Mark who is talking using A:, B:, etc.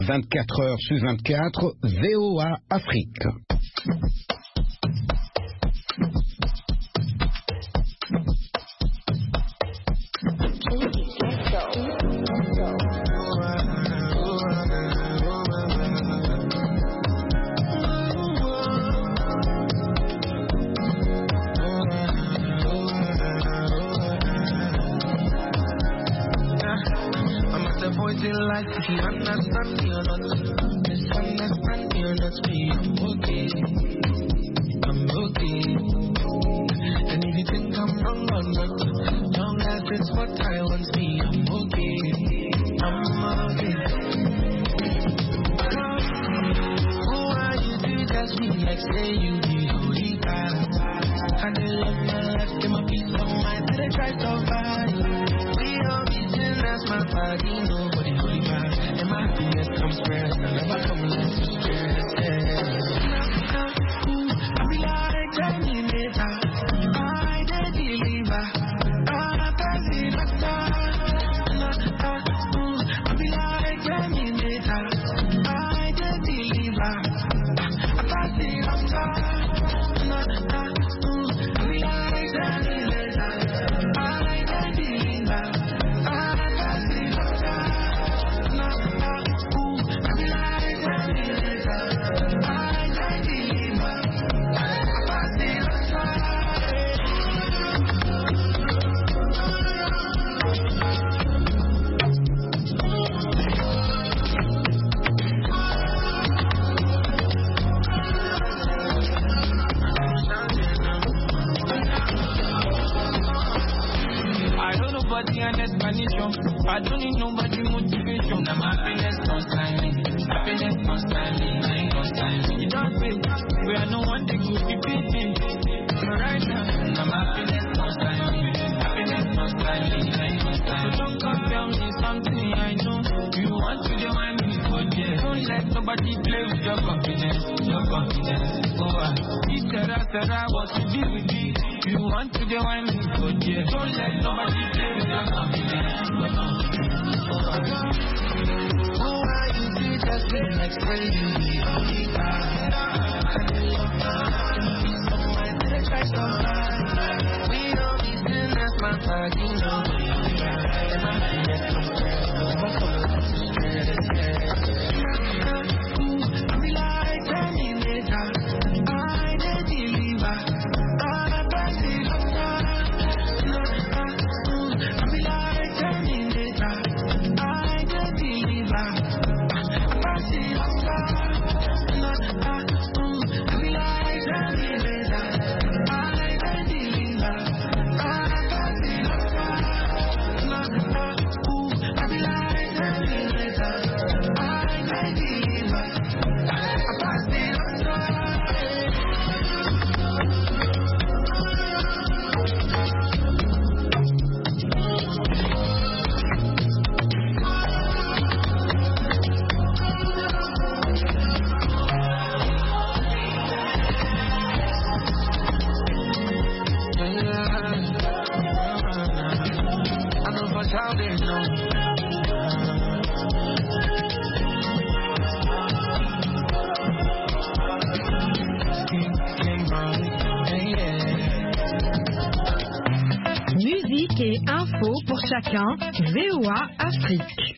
A: 24 heures sur 24, VOA Afrique.
B: If you understand me or not, misunderstand me or not, me, I'm okay. I'm okay. And if you think I'm wrong or not, long as it's what I want, me, I'm okay. I'm okay. Who are you to just be like, say you be holy God? I do love my life, give my peace of mind, till I try to find. We all be sinners, my body, nobody holy God. And my happiness comes first, I never come less to stress, I be like Terminator, I the deliver, I pass it up I be like Terminator, I the deliver, I pass it up I don't need nobody motivation. I'm happiness constantly. Happiness constantly. You don't pay. We are no one that could be beating. So right now, I'm happiness constantly. Happiness constantly. So don't compare me something I know. You want to demand me for there. Don't let nobody play with your confidence. Your confidence. It's Sarah what to be with me. You want to demand me for there. Don't let nobody play with your confidence. Who are you to just be like say you be only God? We don't be sinners, my body, nobody only God. And my happiness comes first, never come last to stress. I be like Terminator, I the deliver, I pass it up. I be like Terminator, I the deliver.
C: Musique et info pour chacun, VOA Afrique.